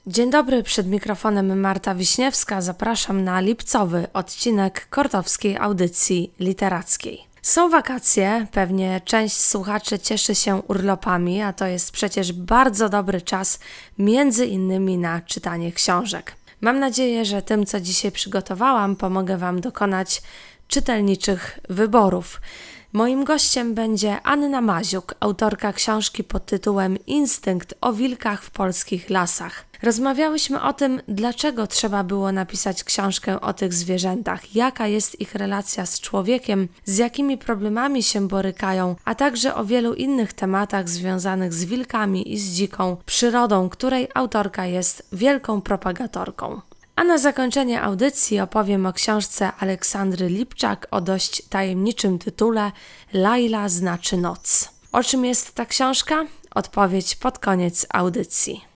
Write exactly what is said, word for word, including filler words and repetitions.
Dzień dobry, przed mikrofonem Marta Wiśniewska. Zapraszam na lipcowy odcinek Kortowskiej Audycji Literackiej. Są wakacje, pewnie część słuchaczy cieszy się urlopami, a to jest przecież bardzo dobry czas między innymi na czytanie książek. Mam nadzieję, że tym, co dzisiaj przygotowałam, pomogę Wam dokonać czytelniczych wyborów. Moim gościem będzie Anna Maziuk, autorka książki pod tytułem Instynkt o wilkach w polskich lasach. Rozmawiałyśmy o tym, dlaczego trzeba było napisać książkę o tych zwierzętach, jaka jest ich relacja z człowiekiem, z jakimi problemami się borykają, a także o wielu innych tematach związanych z wilkami i z dziką przyrodą, której autorka jest wielką propagatorką. A na zakończenie audycji opowiem o książce Aleksandry Lipczak o dość tajemniczym tytule Laila znaczy noc. O czym jest ta książka? Odpowiedź pod koniec audycji.